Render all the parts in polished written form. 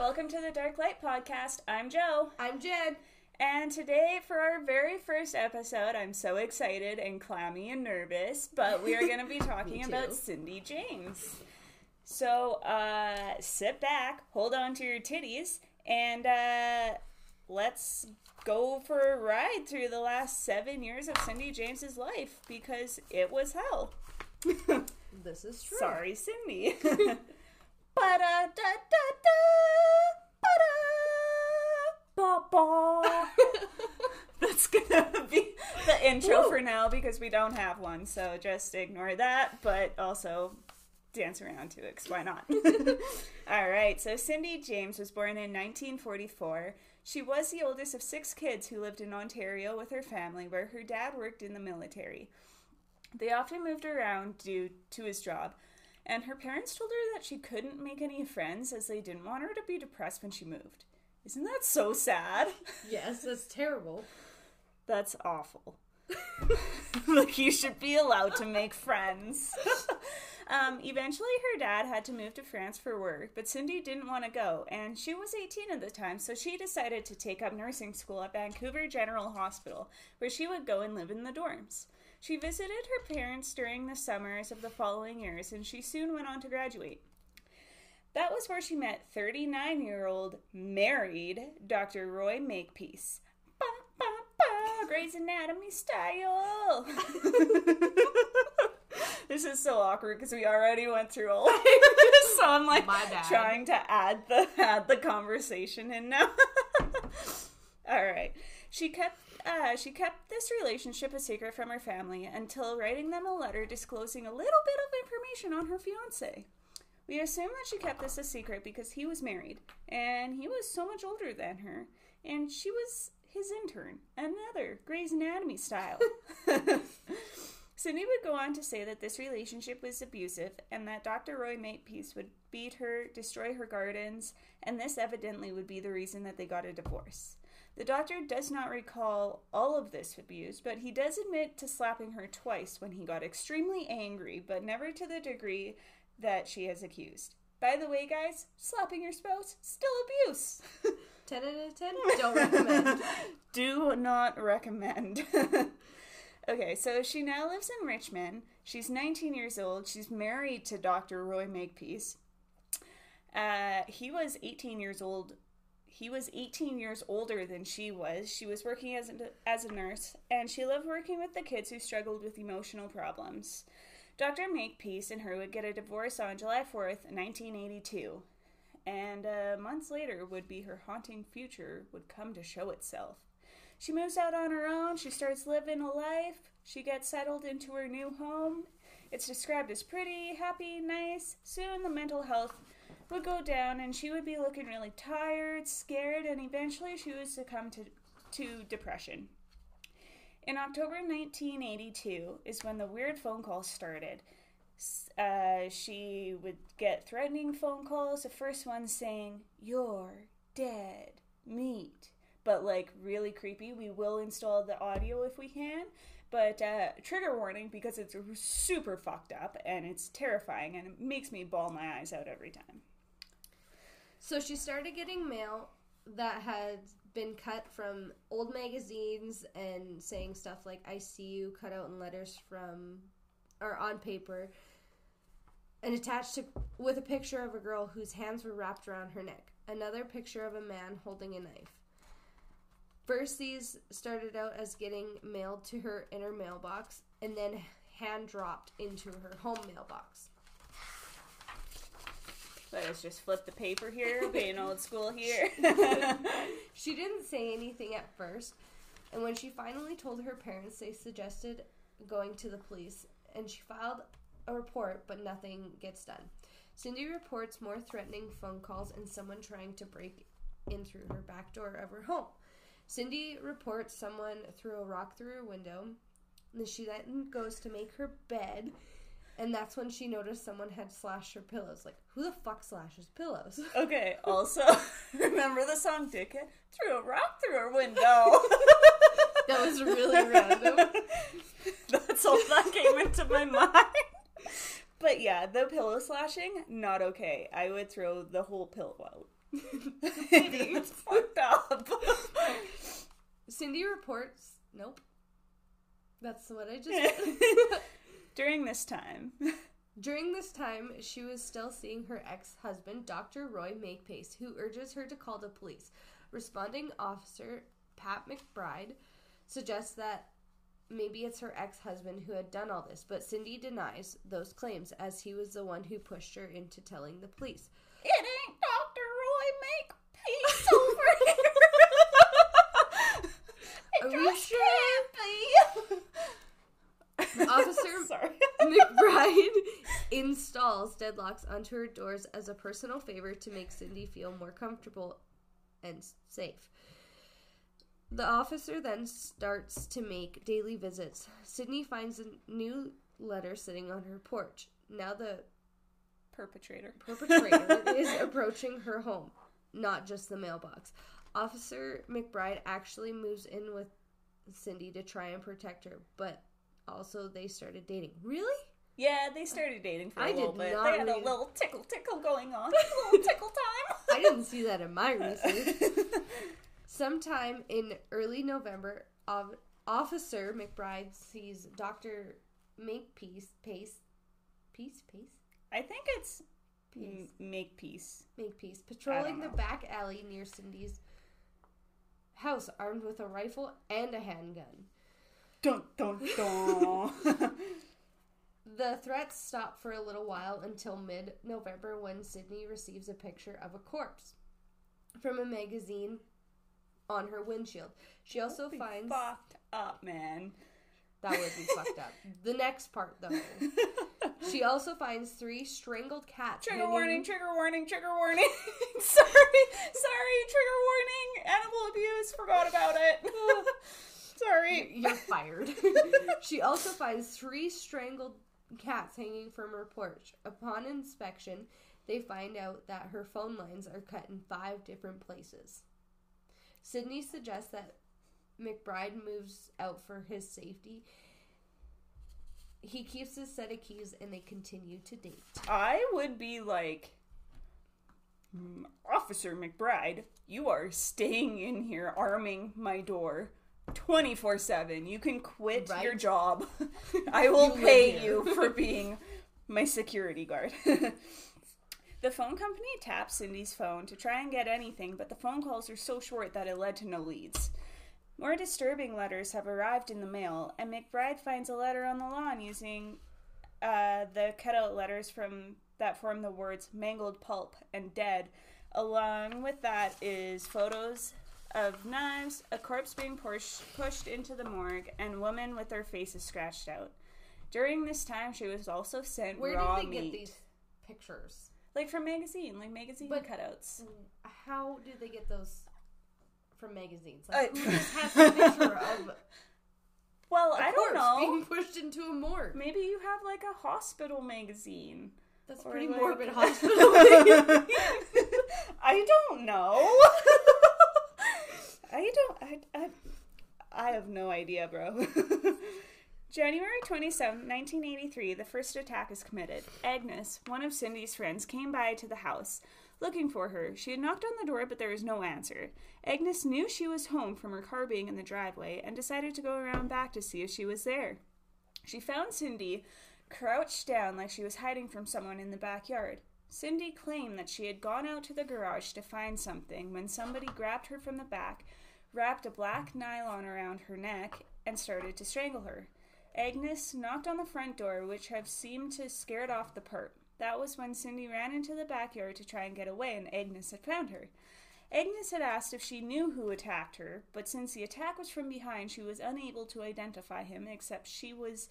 welcome to the Dark Light Podcast. I'm Joe. I'm Jen. And today, for our very first episode, I'm so excited and clammy and nervous, but we are going to be talking about Cindy James. So, sit back, hold on to your titties, and let's go for a ride through the last 7 years of Cindy James's life, because it was hell. This is true. Sorry, Cindy. That's gonna be the intro for now because we don't have one, so just ignore that, but also dance around to it, 'cause why not? Alright, so Cindy James was born in 1944. She was the oldest of 6 kids who lived in Ontario with her family, where her dad worked in the military. They often moved around due to his job, and her parents told her that she couldn't make any friends as they didn't want her to be depressed when she moved. Isn't that so sad? Yes, that's terrible. That's awful. Like, you should be allowed to make friends. Eventually, her dad had to move to France for work, but Cindy didn't want to go, and she was 18 at the time, so she decided to take up nursing school at Vancouver General Hospital, where she would go and live in the dorms. She visited her parents during the summers of the following years, and she soon went on to graduate. That was where she met 39-year-old married Dr. Roy Makepeace. Ba, ba, ba, Grey's Anatomy style. This is so awkward because we already went through all of this, so I'm like trying to add the conversation in now. All right. She kept this relationship a secret from her family until writing them a letter disclosing a little bit of information on her fiancé. We assume that she kept this a secret because he was married, and he was so much older than her, and she was his intern, another Grey's Anatomy style. Cindy would go on to say that this relationship was abusive, and that Dr. Roy Makepeace would beat her, destroy her gardens, and this evidently would be the reason that they got a divorce. The doctor does not recall all of this abuse, but he does admit to slapping her twice when he got extremely angry, but never to the degree that she has accused. By the way, guys, slapping your spouse, still abuse. 10 out of 10? Don't recommend. Do not recommend. Okay, so she now lives in Richmond. She's 19 years old. She's married to Dr. Roy Makepeace. He was 18 years old. He was 18 years older than she was. She was working as a nurse, and she loved working with the kids who struggled with emotional problems. Dr. Makepeace and her would get a divorce on July 4th, 1982. And months later would be her haunting future would come to show itself. She moves out on her own. She starts living a life. She gets settled into her new home. It's described as pretty, happy, nice. Soon the mental health would go down, and she would be looking really tired, scared, and eventually she would succumb to depression. In October 1982 is when the weird phone calls started. She would get threatening phone calls. The first one saying, "You're dead meat." But, like, really creepy. We will install the audio if we can. But trigger warning because it's super fucked up and it's terrifying and it makes me bawl my eyes out every time. So she started getting mail that had been cut from old magazines and saying stuff like "I see you" cut out in letters or on paper, and attached with a picture of a girl whose hands were wrapped around her neck. Another picture of a man holding a knife. First, these started out as getting mailed to her in her mailbox, and then hand-dropped into her home mailbox. Let's just flip the paper here, being old school here. She didn't say anything at first, and when she finally told her parents, they suggested going to the police, and she filed a report, but nothing gets done. Cindy reports more threatening phone calls and someone trying to break in through her back door of her home. Cindy reports someone threw a rock through her window, and she then goes to make her bed, and that's when she noticed someone had slashed her pillows. Like, who the fuck slashes pillows? Okay, also, remember the song Dickhead? Threw a rock through her window. That was really random. That's all that came into my mind. But yeah, the pillow slashing, not okay. I would throw the whole pillow out. It's fucked up. Cindy reports... Nope. That's what I just... During this time, she was still seeing her ex-husband, Dr. Roy Makepeace, who urges her to call the police. Responding officer Pat McBride suggests that maybe it's her ex-husband who had done all this, but Cindy denies those claims, as he was the one who pushed her into telling the police. It ain't Dr. Roy Makepeace over here. Are we sure? Officer McBride installs deadlocks onto her doors as a personal favor to make Cindy feel more comfortable and safe. The officer then starts to make daily visits. Sydney finds a new letter sitting on her porch. Now the perpetrator is approaching her home, not just the mailbox. Officer McBride actually moves in with Cindy to try and protect her, but also they started dating. Really? Yeah, they started dating for a little bit. They had a little tickle going on. A little tickle time. I didn't see that in my research. Sometime in early November, Officer McBride sees Dr. Makepeace. I think it's Makepeace patrolling the back alley near Cindy's house, armed with a rifle and a handgun. Dun, dun, dun. The threats stop for a little while until mid-November, when Sydney receives a picture of a corpse from a magazine on her windshield. She also finds... fucked up, man. That would be fucked up. The next part, though. She also finds 3 strangled cats. Trigger warning. Sorry, trigger warning. Animal abuse, forgot about it. Sorry. You're fired. She also finds 3 strangled cats hanging from her porch. Upon inspection, they find out that her phone lines are cut in 5 different places. Sydney suggests that McBride moves out for his safety. He keeps his set of keys and they continue to date. I would be like, Officer McBride, you are staying in here arming my door 24/7. You can quit your job. I will pay you for being my security guard. The phone company taps Cindy's phone to try and get anything, but the phone calls are so short that it led to no leads. More disturbing letters have arrived in the mail, and McBride finds a letter on the lawn using the cutout letters that form the words mangled pulp and dead. Along with that is photos of knives, a corpse being pushed into the morgue, and a woman with her faces scratched out. During this time, she was also sent raw meat. Where did they get these pictures? Like from magazine cutouts. How do they get those from magazines? Like, who just has a picture of I don't know. Being pushed into a morgue? Maybe you have like a hospital magazine. That's pretty morbid hospital magazine. I don't know. I have no idea, bro. January 27, 1983, the first attack is committed. Agnes, one of Cindy's friends, came by to the house looking for her. She had knocked on the door, but there was no answer. Agnes knew she was home from her car being in the driveway and decided to go around back to see if she was there. She found Cindy crouched down like she was hiding from someone in the backyard. Cindy claimed that she had gone out to the garage to find something when somebody grabbed her from the back, wrapped a black nylon around her neck, and started to strangle her. Agnes knocked on the front door, which had seemed to scared off the perp. That was when Cindy ran into the backyard to try and get away, and Agnes had found her. Agnes had asked if she knew who attacked her, but since the attack was from behind, she was unable to identify him, except she was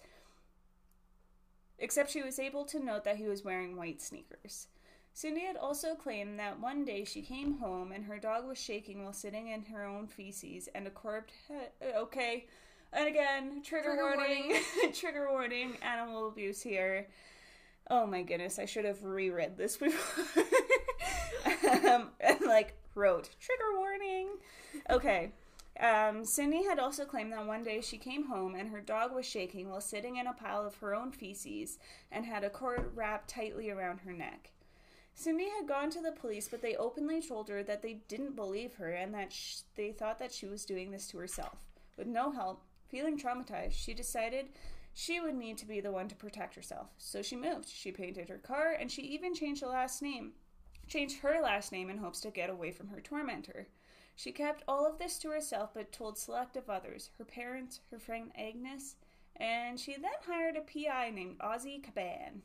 able to note that he was wearing white sneakers. Cindy had also claimed that one day she came home and her dog was shaking while sitting in her own feces, and a corpse okay. And again, trigger warning. Trigger warning, animal abuse here. Oh my goodness, I should have reread this before. And wrote, trigger warning. Okay. Cindy had also claimed that one day she came home and her dog was shaking while sitting in a pile of her own feces and had a cord wrapped tightly around her neck. Cindy had gone to the police, but they openly told her that they didn't believe her and that they thought that she was doing this to herself. With no help, feeling traumatized, she decided she would need to be the one to protect herself. So she moved. She painted her car, and she even changed her last name in hopes to get away from her tormentor. She kept all of this to herself, but told selective others, her parents, her friend Agnes, and she then hired a PI named Ozzie Caban.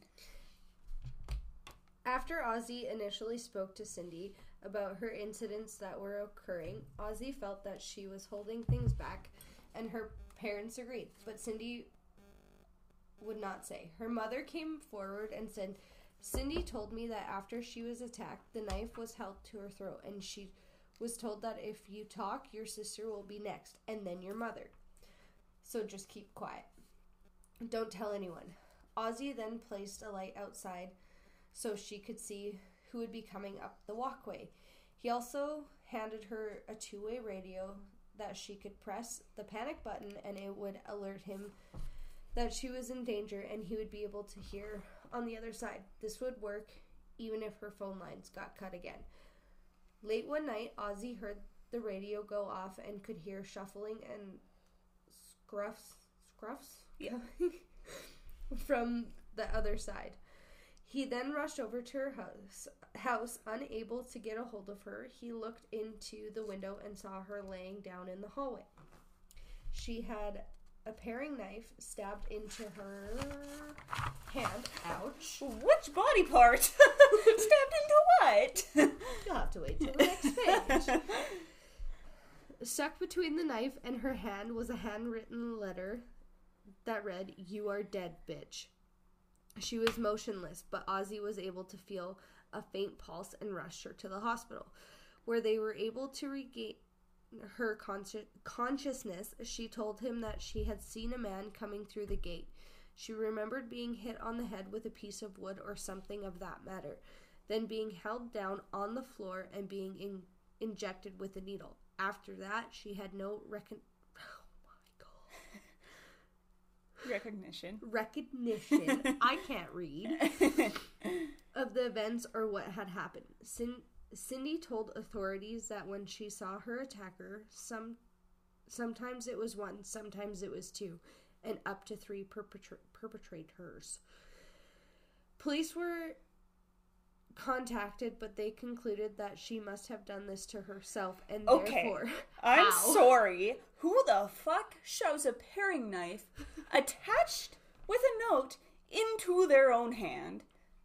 After Ozzie initially spoke to Cindy about her incidents that were occurring, Ozzie felt that she was holding things back, and her parents agreed, but Cindy would not say. Her mother came forward and said, Cindy told me that after she was attacked, the knife was held to her throat, and she was told that if you talk, your sister will be next, and then your mother. So just keep quiet. Don't tell anyone. Ozzie then placed a light outside so she could see who would be coming up the walkway. He also handed her a two-way radio that she could press the panic button and it would alert him that she was in danger and he would be able to hear on the other side. This would work even if her phone lines got cut again. Late one night, Ozzie heard the radio go off and could hear shuffling and scruffs yeah. from the other side. He then rushed over to her house. Unable to get a hold of her, he looked into the window and saw her laying down in the hallway. She had a paring knife stabbed into her hand. Ouch. Which body part? Stabbed into what? You'll have to wait till the next page. Stuck between the knife and her hand was a handwritten letter that read, "You are dead, bitch." She was motionless, but Ozzie was able to feel a faint pulse and rushed her to the hospital, where they were able to regain her consciousness. She told him that she had seen a man coming through the gate. She remembered being hit on the head with a piece of wood or something of that matter, then being held down on the floor and being injected with a needle. After that, she had no recognition. I can't read. Of the events or what had happened. Cindy told authorities that when she saw her attacker, sometimes it was one, sometimes it was two, and up to three perpetrators. Police were contacted, but they concluded that she must have done this to herself, and therefore... I'm sorry. Who the fuck shoves a paring knife attached with a note into their own hand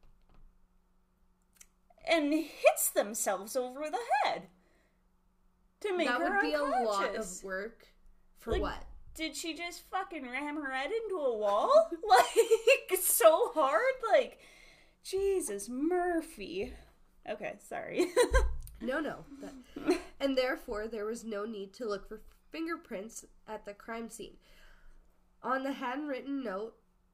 and hits themselves over the head to make her unconscious? That would be a lot of work for what? Did she just fucking ram her head into a wall? Like, so hard? Like, Jesus, Murphy. Okay, sorry. No. And therefore, there was no need to look for fingerprints at the crime scene. On the handwritten note,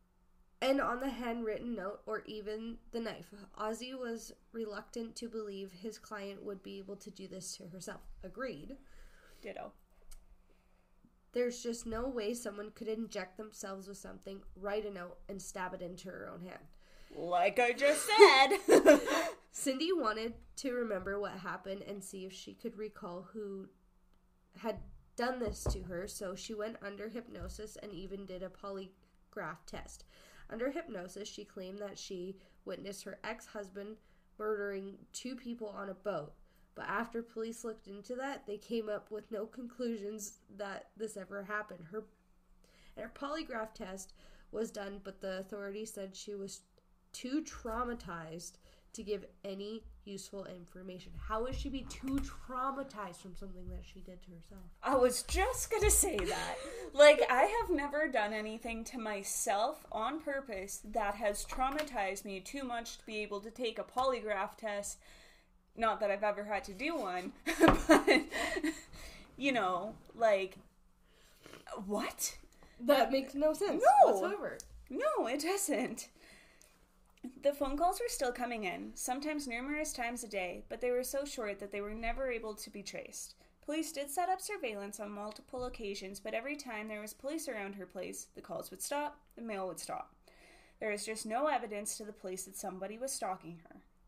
or even the knife, Ozzie was reluctant to believe his client would be able to do this to herself. Agreed. Ditto. There's just no way someone could inject themselves with something, write a note, and stab it into her own hand. Like I just said. Cindy wanted to remember what happened and see if she could recall who had done this to her, so she went under hypnosis and even did a polygraph test. Under hypnosis, she claimed that she witnessed her ex-husband murdering 2 people on a boat. But after police looked into that, they came up with no conclusions that this ever happened. Her polygraph test was done, but the authorities said she was too traumatized to give any useful information. How would she be too traumatized from something that she did to herself? I was just gonna say that. Like, I have never done anything to myself on purpose that has traumatized me too much to be able to take a polygraph test. Not that I've ever had to do one, but, you know, like, what? That makes no sense whatsoever. No, it doesn't. The phone calls were still coming in, sometimes numerous times a day, but they were so short that they were never able to be traced. Police did set up surveillance on multiple occasions, but every time there was police around her place, the calls would stop, the mail would stop. There was just no evidence to the police that somebody was stalking her.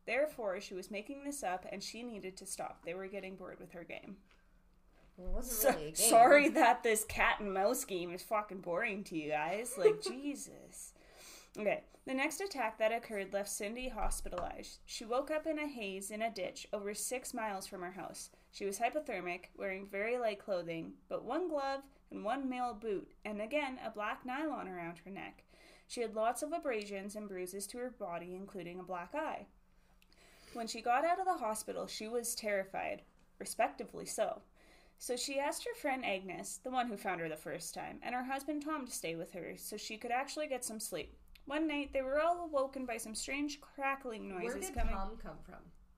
Therefore, she was making this up and she needed to stop. They were getting bored with her game. Well, it wasn't really a game. Sorry that this cat and mouse game is fucking boring to you guys. Like, Jesus. Okay, the next attack that occurred left Cindy hospitalized. She woke up in a haze in a ditch over 6 miles from her house. She was hypothermic, wearing very light clothing, but 1 glove and 1 male boot, and again a black nylon around her neck. She had lots of abrasions and bruises to her body, including a black eye. When she got out of the hospital, she was terrified, respectively so. So she asked her friend Agnes, the one who found her the first time, and her husband Tom to stay with her so she could actually get some sleep. One night, they were all awoken by some strange crackling noises. Where did coming. Tom come from?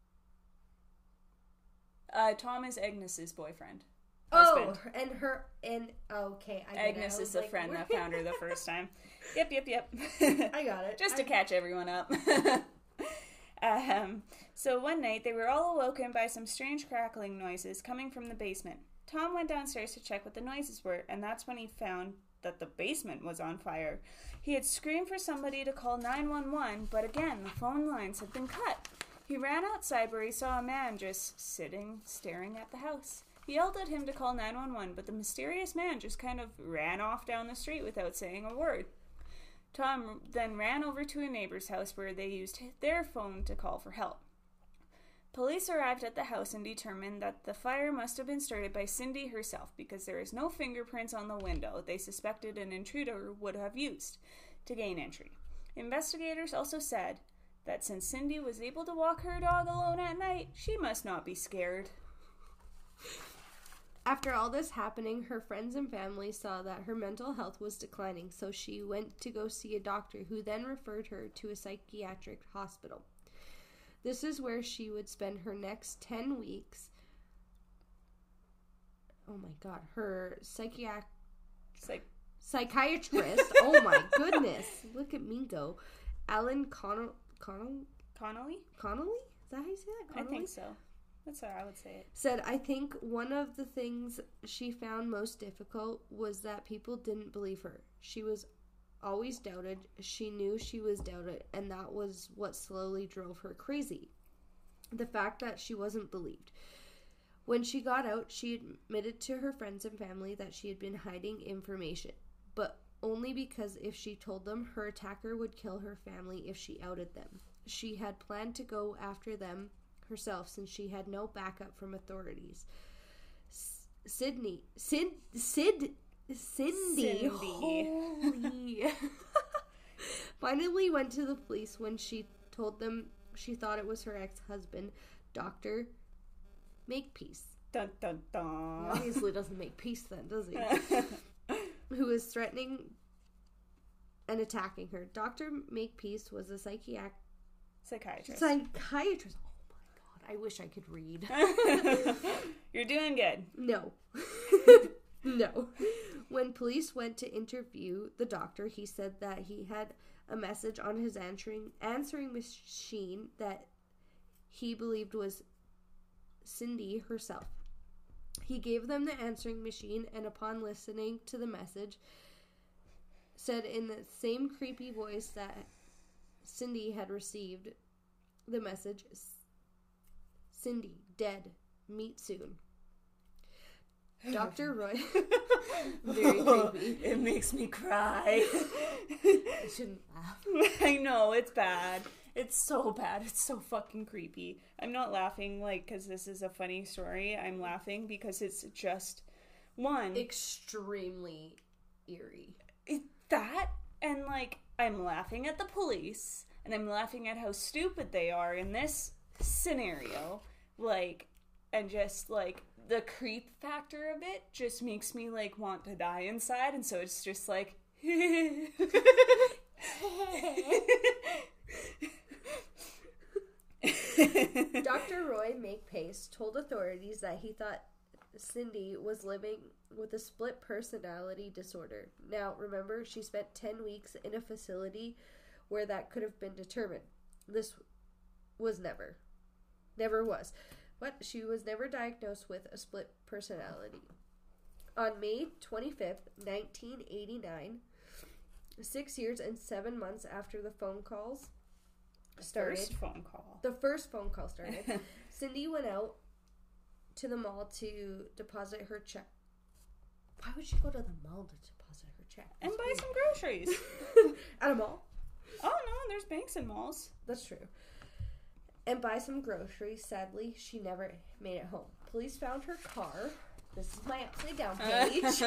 Tom is Agnes's boyfriend. Oh, husband. okay. Agnes is the friend that found her the first time. Yep. I got it. Just to catch everyone up. So one night, they were all awoken by some strange crackling noises coming from the basement. Tom went downstairs to check what the noises were, and that's when he found that the basement was on fire. He had screamed for somebody to call 911, but again, the phone lines had been cut. He ran outside where he saw a man just sitting, staring at the house. He yelled at him to call 911, but the mysterious man just kind of ran off down the street without saying a word. Tom then ran over to a neighbor's house where they used their phone to call for help. Police arrived at the house and determined that the fire must have been started by Cindy herself because there is no fingerprints on the window they suspected an intruder would have used to gain entry. Investigators also said that since Cindy was able to walk her dog alone at night, she must not be scared. After all this happening, her friends and family saw that her mental health was declining, so she went to go see a doctor who then referred her to a psychiatric hospital. This is where she would spend her next 10 weeks. Oh my god, her psychiatrist. Oh my goodness. Look at me go. Alan Connolly? Connolly? Is that how you say that? Connolly? I think so. That's how I would say it. Said, I think one of the things she found most difficult was that people didn't believe her. She was always doubted. She knew she was doubted, and that was what slowly drove her crazy. The fact that she wasn't believed. When she got out, she admitted to her friends and family that she had been hiding information, but only because if she told them, her attacker would kill her family if she outed them. She had planned to go after them herself since she had no backup from authorities. Cindy. Holy. Finally went to the police when she told them she thought it was her ex-husband, Dr. Makepeace. Dun, dun, dun. Obviously doesn't make peace then, does he? Who was threatening and attacking her. Dr. Makepeace was a psychiatrist. Oh my god, I wish I could read. You're doing good. No. No. When police went to interview the doctor, he said that he had a message on his answering machine that he believed was Cindy herself. He gave them the answering machine, and upon listening to the message, said in the same creepy voice that Cindy had received the message, Cindy, dead, meet soon. Dr. Roy. Very creepy. It makes me cry. I shouldn't laugh. I know, it's bad. It's so bad. It's so fucking creepy. I'm not laughing, because this is a funny story. I'm laughing because it's just, one... extremely eerie. That, and, I'm laughing at the police, and I'm laughing at how stupid they are in this scenario. And just, the creep factor of it just makes me, want to die inside, and so it's just, Dr. Roy Makepeace told authorities that he thought Cindy was living with a split personality disorder. Now, remember, she spent 10 weeks in a facility where that could have been determined. This was never was. But she was never diagnosed with a split personality. On May 25th, 1989, 6 years and 7 months after the phone calls started. The first phone call started. Cindy went out to the mall to deposit her check. Why would she go to the mall to deposit her check? And buy some groceries. At a mall? Oh, no, there's banks in malls. That's true. And buy some groceries. Sadly, she never made it home. Police found her car. This is my upside down page.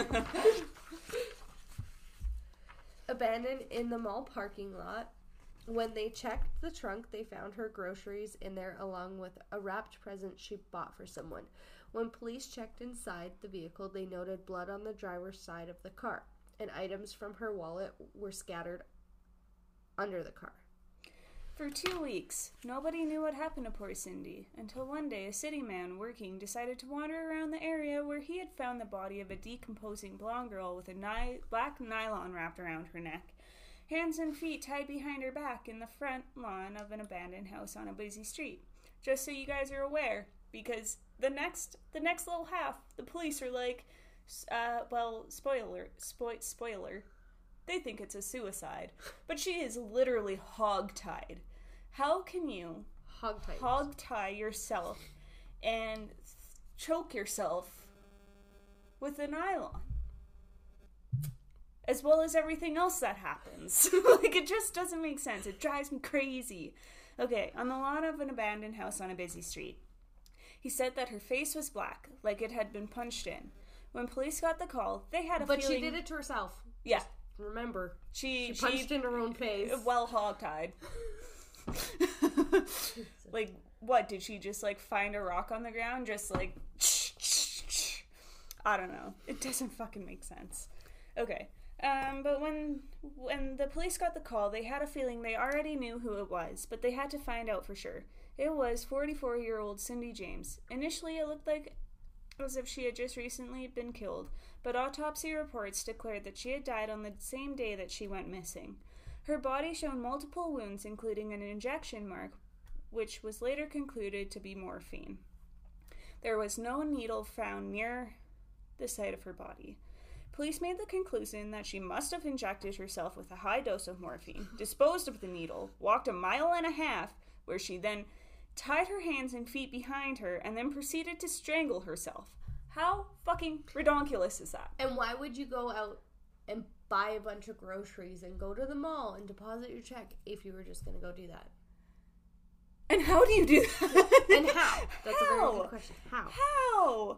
Abandoned in the mall parking lot. When they checked the trunk, they found her groceries in there along with a wrapped present she bought for someone. When police checked inside the vehicle, they noted blood on the driver's side of the car, and items from her wallet were scattered under the car. For 2 weeks, nobody knew what happened to poor Cindy, until one day a city man working decided to wander around the area where he had found the body of a decomposing blonde girl with a black nylon wrapped around her neck, hands and feet tied behind her back in the front lawn of an abandoned house on a busy street. Just so you guys are aware, because the next little half, the police are like, spoiler, they think it's a suicide, but she is literally hog-tied. How can you hog-tie yourself and choke yourself with a nylon? As well as everything else that happens. Like, it just doesn't make sense. It drives me crazy. Okay, on the lawn of an abandoned house on a busy street. He said that her face was black, like it had been punched in. When police got the call, they had a feeling... But she did it to herself. Yeah. Remember. She punched in her own face. Well hog-tied. Like, what? Did she just, like, find a rock on the ground? Just, like... I don't know. It doesn't fucking make sense. Okay. But when the police got the call, they had a feeling they already knew who it was, but they had to find out for sure. It was 44-year-old Cindy James. Initially, it looked like as if she had just recently been killed, but autopsy reports declared that she had died on the same day that she went missing. Her body showed multiple wounds, including an injection mark, which was later concluded to be morphine. There was no needle found near the site of her body. Police made the conclusion that she must have injected herself with a high dose of morphine, disposed of the needle, walked 1.5 miles, where she then tied her hands and feet behind her, and then proceeded to strangle herself. How fucking redonkulous is that? And why would you go out and buy a bunch of groceries and go to the mall and deposit your check if you were just going to go do that? And how do you do that? And how? That's a very good question. How?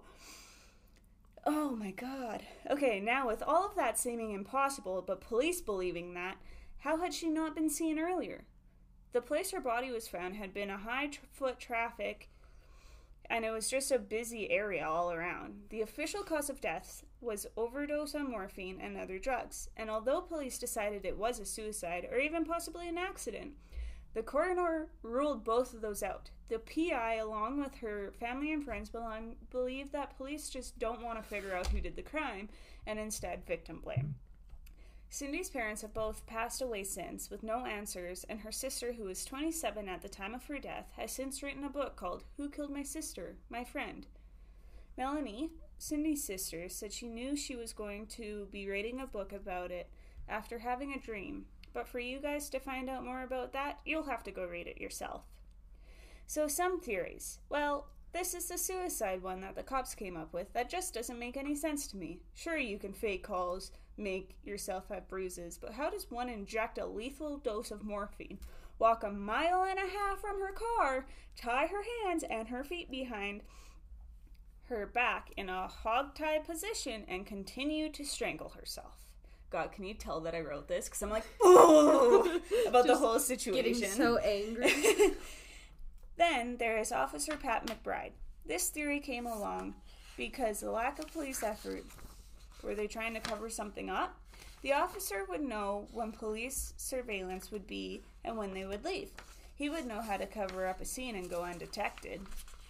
Oh my god. Okay, now with all of that seeming impossible, but police believing that, how had she not been seen earlier? The place her body was found had been a high-foot traffic, and it was just a busy area all around. The official cause of death was overdose on morphine and other drugs, and although police decided it was a suicide, or even possibly an accident, the coroner ruled both of those out. The PI, along with her family and friends, believe that police just don't want to figure out who did the crime, and instead victim blame. Cindy's parents have both passed away since, with no answers, and her sister, who was 27 at the time of her death, has since written a book called Who Killed My Sister? My Friend. Melanie, Cindy's sister, said she knew she was going to be writing a book about it after having a dream, but for you guys to find out more about that, you'll have to go read it yourself. So some theories. Well, this is the suicide one that the cops came up with that just doesn't make any sense to me. Sure, you can fake calls, make yourself have bruises, but how does one inject a lethal dose of morphine, walk 1.5 miles from her car, tie her hands and her feet behind her back in a hog-tie position, and continue to strangle herself? God, can you tell that I wrote this? Because I'm like, oh, about the whole situation. Getting so angry. Then there is Officer Pat McBride. This theory came along because the lack of police effort. Were they trying to cover something up? The officer would know when police surveillance would be and when they would leave. He would know how to cover up a scene and go undetected.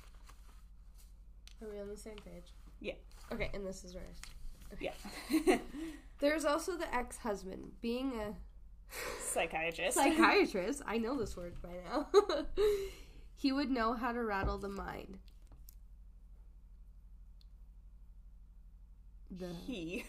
Are we on the same page? Yeah. Okay, and this is right. Okay. Yeah. There's also the ex-husband, being a psychiatrist. I know this word by now. He would know how to rattle the mind. he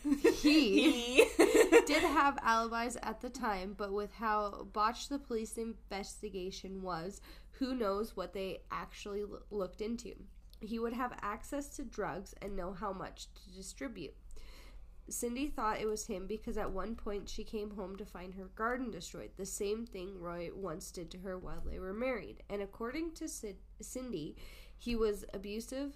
did have alibis at the time, but with how botched the police investigation was, who knows what they actually looked into. He would have access to drugs and know how much to distribute. Cindy thought it was him because at one point she came home to find her garden destroyed, the same thing Roy once did to her while they were married. And according to Cindy, he was abusive.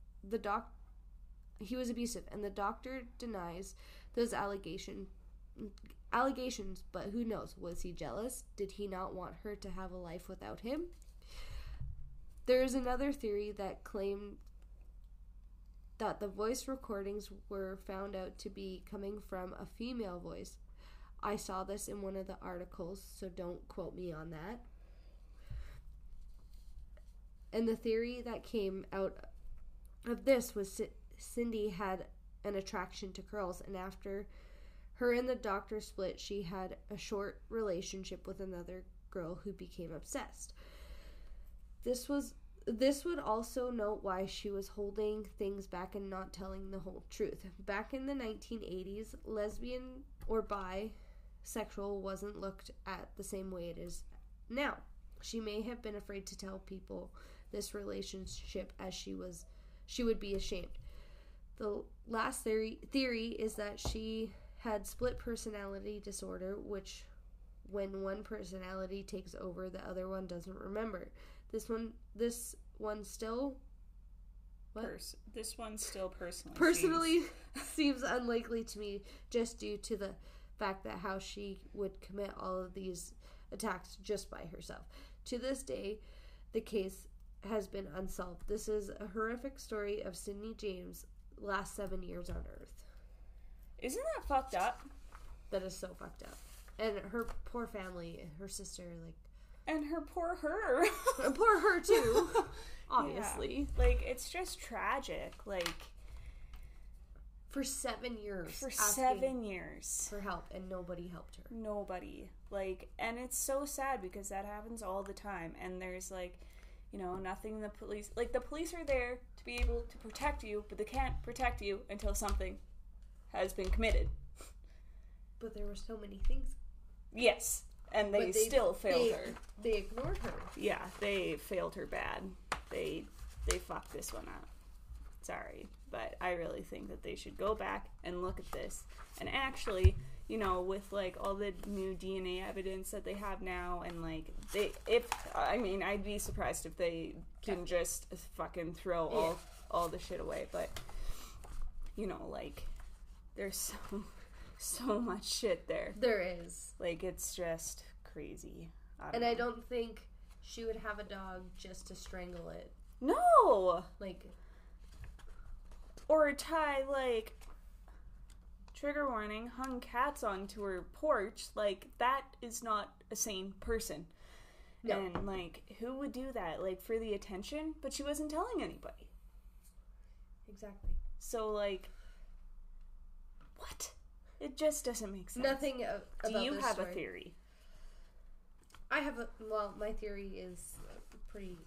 He was abusive, and the doctor denies those allegations, but who knows? Was he jealous? Did he not want her to have a life without him? There is another theory that claimed that the voice recordings were found out to be coming from a female voice. I saw this in one of the articles, so don't quote me on that. And the theory that came out of this was Cindy had an attraction to girls, and after her and the doctor split, she had a short relationship with another girl who became obsessed. This would also note why she was holding things back and not telling the whole truth. Back in the 1980s, lesbian or bisexual wasn't looked at the same way it is now. She may have been afraid to tell people this relationship as she would be ashamed. The last theory is that she had split personality disorder, which when one personality takes over, the other one doesn't remember. This one still personally seems unlikely to me, just due to the fact that how she would commit all of these attacks just by herself. To this day, the case has been unsolved. This is a horrific story of Sydney James' last 7 years on Earth. Isn't that fucked up? That is so fucked up. And her poor family, her sister, and her poor her. Poor her too. Obviously. Yeah. It's just tragic. For 7 years. For 7 years. For help, and nobody helped her. Nobody. And it's so sad because that happens all the time. And there's, nothing the police... the police are there to be able to protect you, but they can't protect you until something has been committed. But there were so many things. Yes. And they still failed her. They ignored her. Yeah, they failed her bad. They fucked this one up. Sorry. But I really think that they should go back and look at this. And actually, with all the new DNA evidence that they have now, and I'd be surprised if they can just fucking throw all the shit away. But, there's so much shit there. There is. It's just crazy. I don't think she would have a dog just to strangle it. No! Or tie, trigger warning, hung cats onto her porch. That is not a sane person. No. And, who would do that? For the attention? But she wasn't telling anybody. Exactly. So, what? It just doesn't make sense. Nothing about this story. Do you have a theory? I have my theory is pretty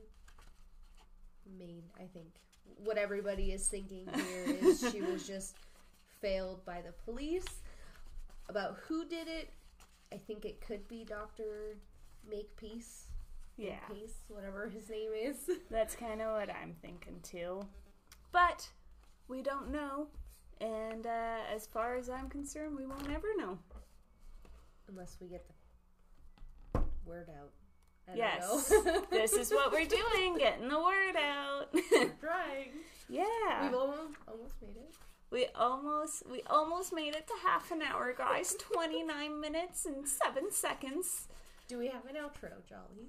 main, I think. What everybody is thinking here is she was just failed by the police. About who did it, I think it could be Dr. Makepeace. Yeah. Makepeace, whatever his name is. That's kind of what I'm thinking too. But we don't know. And as far as I'm concerned, we won't ever know. Unless we get the word out. Yes. This is what we're doing, getting the word out. We're trying. Yeah. We've almost made it. We almost made it to half an hour, guys. 29 minutes and 7 seconds. Do we have an outro, Jolly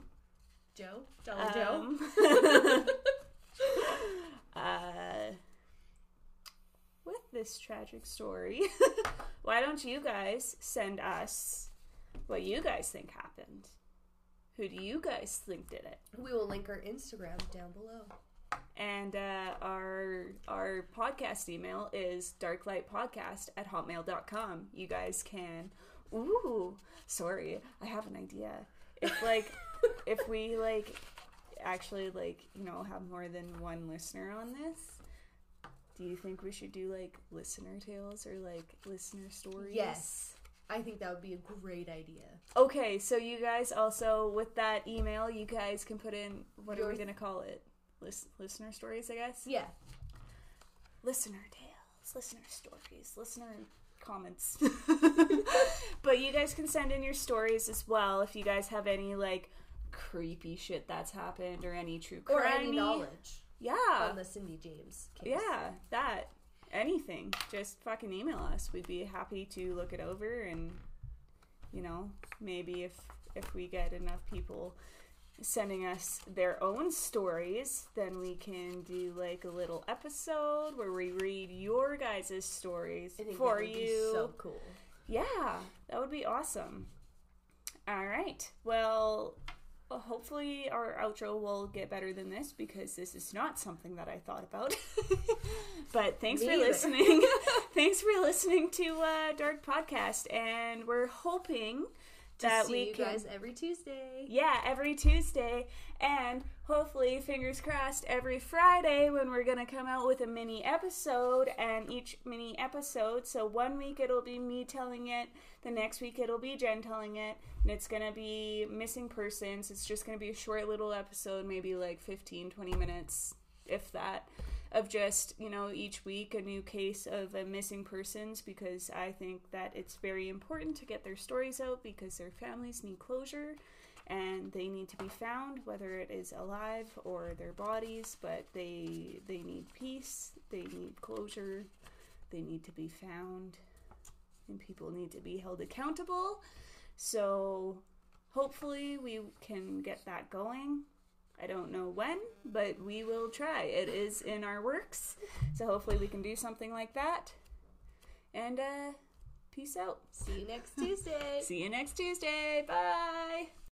Joe? With this tragic story, why don't you guys send us what you guys think happened? Who do you guys think did it? We will link our Instagram down below. And our podcast email is darklightpodcast@hotmail.com. You guys can... Ooh, sorry, I have an idea. If if we actually have more than one listener on this, Do you think we should do, like, listener tales or, like, listener stories? Yes. I think that would be a great idea. Okay, so you guys also, with that email, you guys can put in, what are we going to call it? Listener stories, I guess? Yeah. Listener tales, listener stories, listener comments. But you guys can send in your stories as well if you guys have any, like, creepy shit that's happened or any true crime. Or any knowledge. Yeah. On the Cindy James case. Yeah, that. Anything. Just fucking email us. We'd be happy to look it over and, you know, maybe if we get enough people sending us their own stories, then we can do, like, a little episode where we read your guys' stories for you. Be so cool. Yeah, that would be awesome. All right. Well, hopefully our outro will get better than this because this is not something that I thought about. But thanks for listening. Thanks for listening to Dark Podcast, and we're hoping that we can guys every Tuesday. Yeah, every Tuesday, and hopefully, fingers crossed, every Friday when we're gonna come out with a mini episode, and each mini episode, so one week it'll be me telling it, the next week it'll be Jen telling it, and it's gonna be missing persons. It's just gonna be a short little episode, maybe like 15, 20 minutes, if that, of just, you know, each week a new case of a missing persons, because I think that it's very important to get their stories out because their families need closure and they need to be found, whether it is alive or their bodies, but they need peace, they need closure, they need to be found, and people need to be held accountable. So hopefully we can get that going. I don't know when, but we will try. It is in our works, so hopefully we can do something like that. And peace out. See you next Tuesday. See you next Tuesday. Bye.